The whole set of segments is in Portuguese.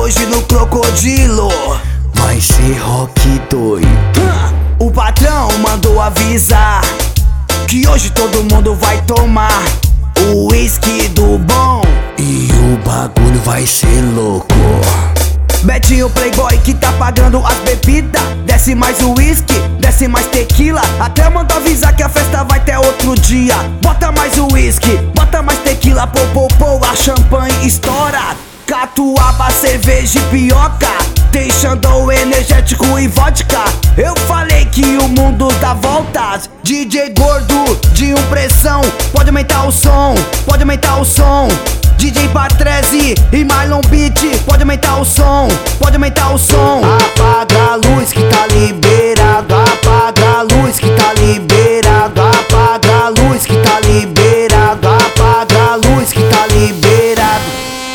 hoje no Crocodilo vai ser rock doido. O patrão mandou avisar que hoje todo mundo vai tomar o uísque do bom E o bagulho vai ser louco. Betinho Playboy que tá pagando as bebidas. Desce mais uísque, desce mais tequila. Até mandou avisar que a festa vai ter outro dia. Bota mais uísque, bota mais tequila. Pô, pô, pô, a champanhe estoura. Catuaba, cerveja e pioca, tem Xandão, energético e vodka. Eu falei que o mundo dá voltas. DJ gordo de impressão, pode aumentar o som, pode aumentar o som. DJ Patrese e Marlon Beat, pode aumentar o som, pode aumentar o som. Apaga a luz que tá liberado, apaga a luz que tá liberado, apaga a luz que tá liberado, apaga a luz que tá liberado.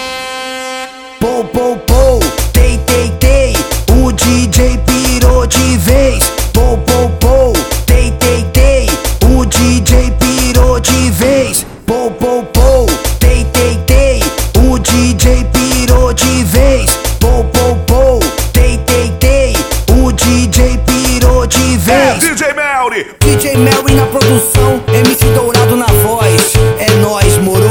Pou, pou, pou, tei, tei, tei, o DJ pirou de vez. Pou, pou, pou, tei, tei, tei, o DJ pirou de vez. Pou, pou, pou, tei, tei, tei, o DJ pirou de vez. Pou, pou, pou, tei, tei, tei, o DJ pirou de vez. DJ Melry! DJ Melry na produção, MC Dourado na voz. É nóis, moro?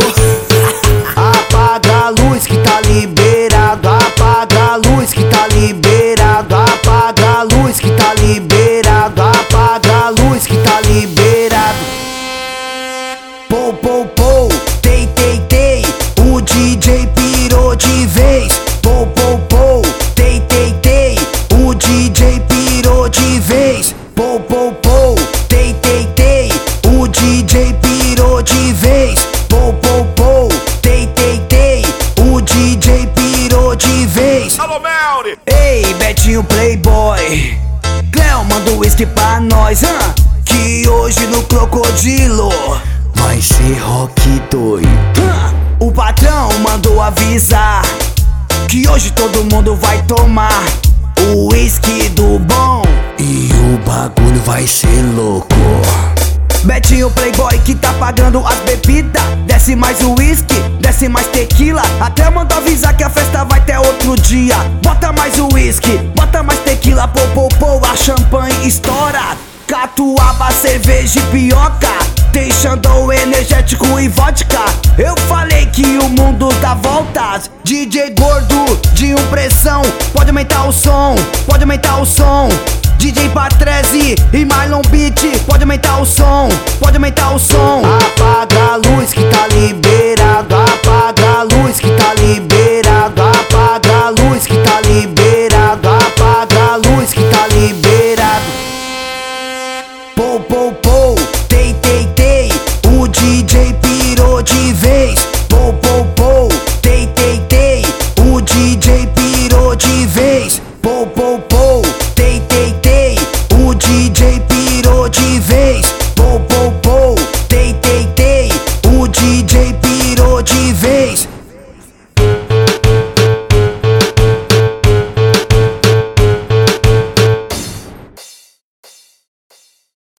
Apaga a luz que tá liberado, apaga a luz que tá liberado, apaga a luz que tá liberado, apaga a luz que tá liberado. Pou, pou, pou, tei, tei, tei, o DJ pirou de vez. Pou, pou, pou, tei, tei, tei, o DJ pirou de vez. Pou, pou, pou, tei, tei, tei, o DJ pirou de vez. Pou, pou, pou, tei, tei, tei, o DJ pirou de vez. Alô, Melry! Ei, Betinho Playboy, Cleo manda um whisky pra nós, que hoje no Crocodilo vai ser rock doido. O patrão mandou avisar que hoje todo mundo vai tomar o uísque do bom E o bagulho vai ser louco. Betinho Playboy que tá pagando as bebidas. Desce mais uísque, desce mais tequila. Até mandou avisar que a festa vai ter outro dia. Bota mais uísque, bota mais tequila. Pô, pô, pô, a champanhe estoura. Catuaba, cerveja e pioca, tem Xandão, energético e vodka. Eu falei que o mundo dá voltas. DJ gordo de impressão, pode aumentar o som, pode aumentar o som. DJ Patrese e Marlon Beat, pode aumentar o som, pode aumentar o som. Apaga a luz que tá liberado, apaga a luz que tá liberado, apaga a luz que tá liberado, apaga a luz que tá liberado. Pou, pou, pou, tei, tei, tei, o DJ pirou de vez. Pou, pou, pou, tei, tei, tei, o DJ pirou de vez. Pou, pou, pou, tei, tei, tei, o DJ pirou de vez.